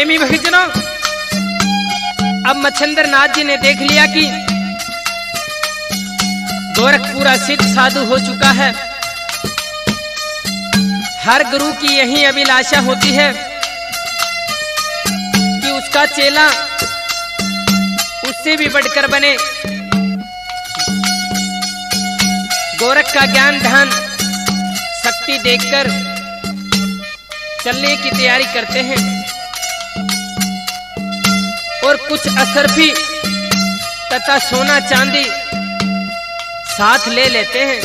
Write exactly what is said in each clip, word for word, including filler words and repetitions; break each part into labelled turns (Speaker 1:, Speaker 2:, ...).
Speaker 1: प्रेमी भक्तजनों, अब मच्छिंद्र नाथ जी ने देख लिया कि गोरख पूरा सिद्ध साधु हो चुका है। हर गुरु की यही अभिलाषा होती है कि उसका चेला उससे भी बढ़कर बने। गोरख का ज्ञान ध्यान शक्ति देखकर चलने की तैयारी करते हैं और कुछ असरफी तथा सोना चांदी साथ ले लेते हैं।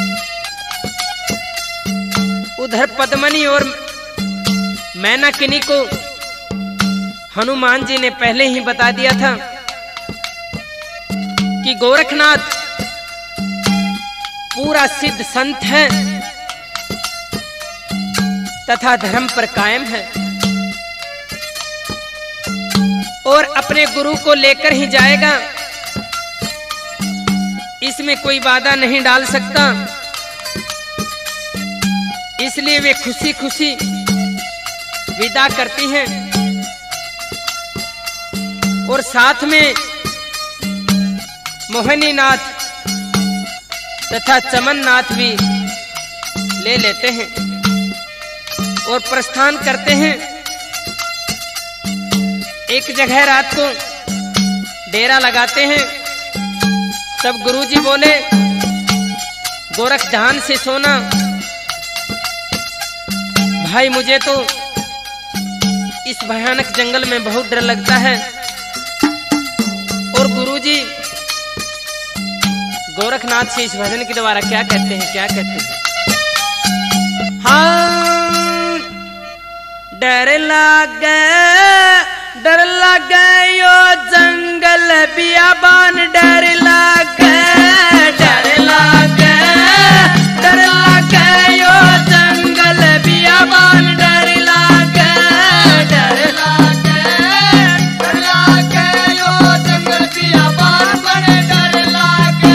Speaker 1: उधर पद्मनी और मैनाकिनी को हनुमान जी ने पहले ही बता दिया था कि गोरखनाथ पूरा सिद्ध संत है तथा धर्म पर कायम है और अपने गुरु को लेकर ही जाएगा, इसमें कोई बाधा नहीं डाल सकता। इसलिए वे खुशी खुशी विदा करती हैं और साथ में मोहिनीनाथ तथा चमननाथ भी ले लेते हैं और प्रस्थान करते हैं। एक जगह रात को डेरा लगाते हैं। तब गुरुजी बोले, गोरख ध्यान से सोना। भाई मुझे तो इस भयानक जंगल में बहुत डर लगता है। और गुरुजी गोरखनाथ से इस भजन के द्वारा क्या कहते हैं, क्या कहते हैं? हाँ, डर लागे डर लागे यो जंगल बियाबान, डर लागे डर लागे डर लागे यो जंगल बियाबान, डर लागे डर लागे डर लागे यो जंगल बियाबान, बड़े डर लागे।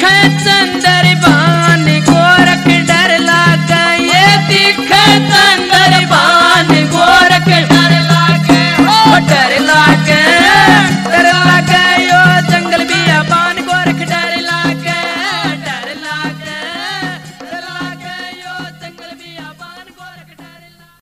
Speaker 1: है चंदर